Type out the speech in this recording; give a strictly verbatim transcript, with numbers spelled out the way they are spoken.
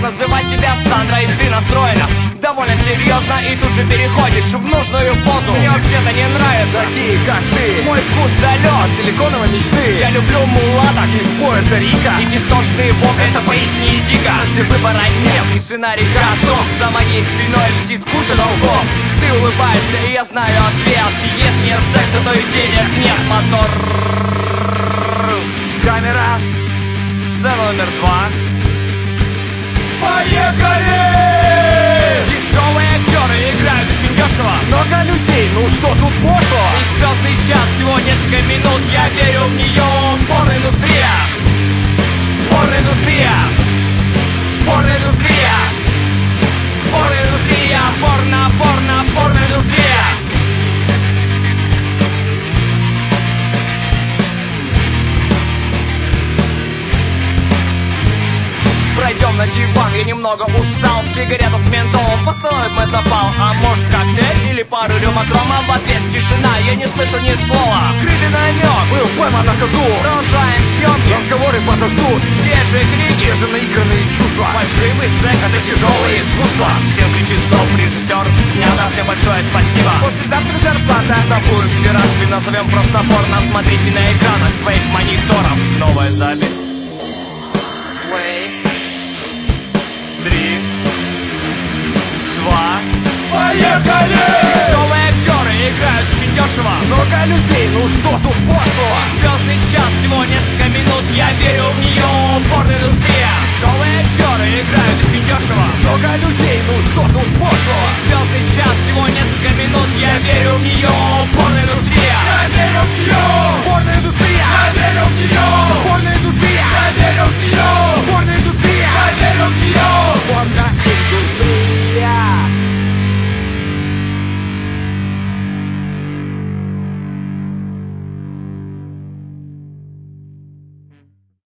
называть тебя Сандрой. Ты настроена довольно серьезно и тут же переходишь в нужную позу. Мне вообще-то не нравятся такие, как ты. Мой вкус далек силиконовой мечты. Я люблю мулаток из Пуэрто-Рико. И дистошные вопли, это поистине дико. Если выбора нет и сценарий готов, за моей спиной висит куча долгов. Ты улыбаешься, и я знаю ответ. Если нет секса, то и денег нет. Мотор. Камера. Сцена номер два. Поехали! Дешевые актеры играют очень дешево. Много людей, ну что тут пошло? Их звездный час, всего несколько минут. Я верю в нее. Порноиндустрия. Порноиндустрия. Порноиндустрия. Порноиндустрия. Порно, порно, порноиндустрия. Пройдем на диван, я немного устал. Сигарета с ментолом восстановит мой запал. А может коктейль или пару рюмок рома? В ответ тишина, я не слышу ни слова. Скрытый намек, был пойман на ходу. Продолжаем съемки, разговоры подождут. Все же крики, те же наигранные чувства. Фальшивый секс, это тяжелое искусство. Всем кричит стоп, режиссер снято. Всем большое спасибо. Послезавтра зарплата. Штампуем тираж, и назовем просто порно. Смотрите на экранах своих мониторов. Новая запись. Три, два, поехали! Дешевые актеры играют очень дешево. Много людей, ну что тут пошло? Звездный час, всего несколько минут. Я верю в нее, порноиндустрия. Дешевые актеры играют очень дешево. Много людей, ну что тут пошло? Звездный час, всего несколько минут.